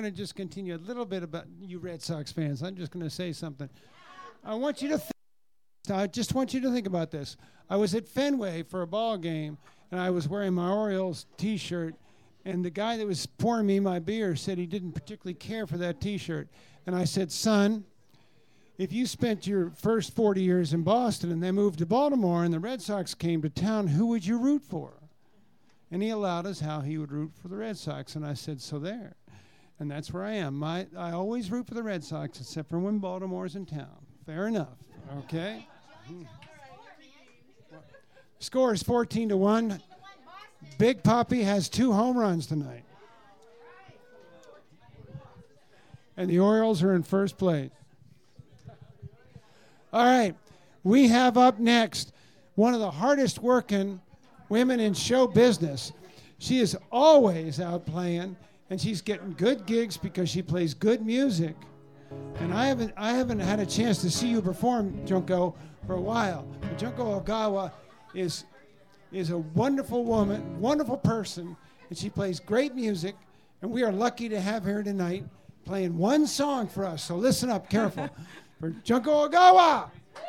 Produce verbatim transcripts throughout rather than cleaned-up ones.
going to just continue a little bit about you Red Sox fans. I'm just going to say something. I want you to think. I just want you to think about this. I was at Fenway for a ball game, and I was wearing my Orioles T-shirt, and the guy that was pouring me my beer said he didn't particularly care for that T-shirt. And I said, son, if you spent your first forty years in Boston and then moved to Baltimore and the Red Sox came to town, who would you root for? And he allowed us how he would root for the Red Sox. And I said, so there. And that's where I am. My, I always root for the Red Sox except for when Baltimore's in town. Fair enough. Okay? Score is fourteen to one. Big Papi has two home runs tonight. And the Orioles are in first place. All right. We have up next one of the hardest working women in show business. She is always out playing, and she's getting good gigs because she plays good music. And I haven't I haven't had a chance to see you perform, Junko, for a while. But Junko Ogawa is is a wonderful woman, wonderful person, and she plays great music, and we are lucky to have her tonight playing one song for us. So listen up, careful. For Junko Ogawa.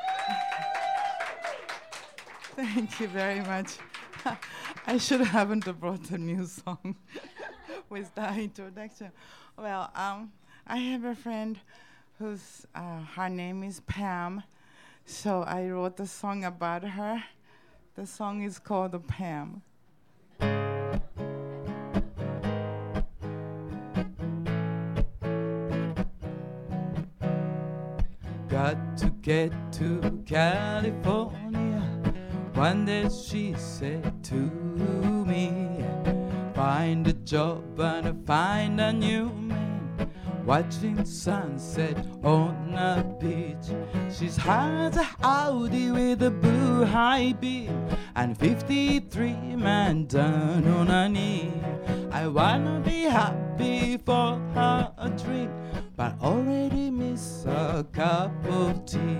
Thank you very much. I should haven't brought a new song with that introduction. Well, um, I have a friend whose uh, her name is Pam, so I wrote a song about her. The song is called Pam. Got to get to California. One day she said to me, find a job and find a new man, watching sunset on a beach. She's has a Audi with a blue high beam and fifty-three men down on her knee. I wanna be happy for her a dream, but already miss a cup of tea.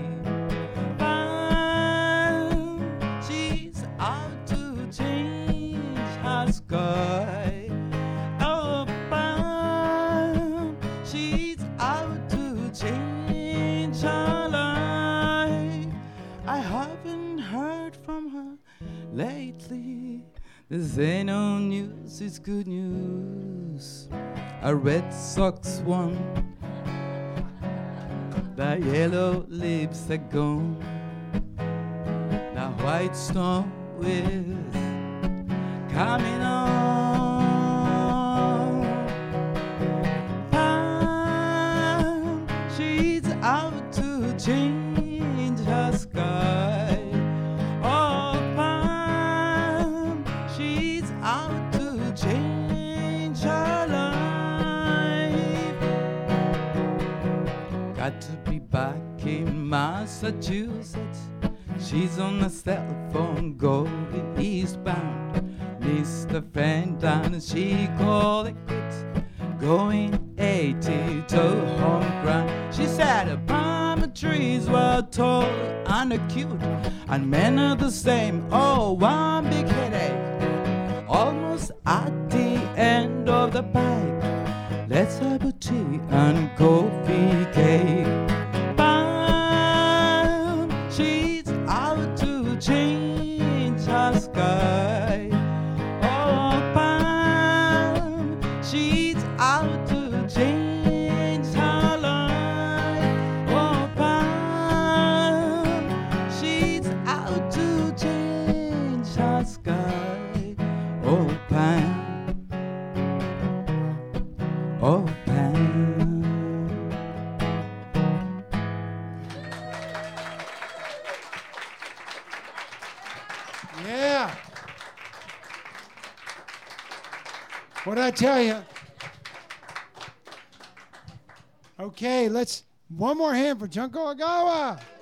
Out to change her sky. Oh, bam, she's out to change her life. I haven't heard from her lately. This ain't no news, it's good news. A Red Sox won. The yellow leaves are gone. The white snow is coming on. Pam, she's out to change her sky. Oh, Pam, she's out to change her life. Got to be back in Massachusetts. She's on a cell phone going eastbound. Mister Fenton, she called it quits, going eighty to home ground. She said the palm trees were tall and cute, and men are the same, oh, one big headache. Almost at the end of the pipe, let's have a tea and coffee cake. Bam, she's out to change her sky. Oh, Pam, she's out to change her life. Oh, Pam, she's out to change her sky. Oh, Pam, oh, Pam. Yeah. What'd I tell you? Okay, let's one more hand for Junko Ogawa.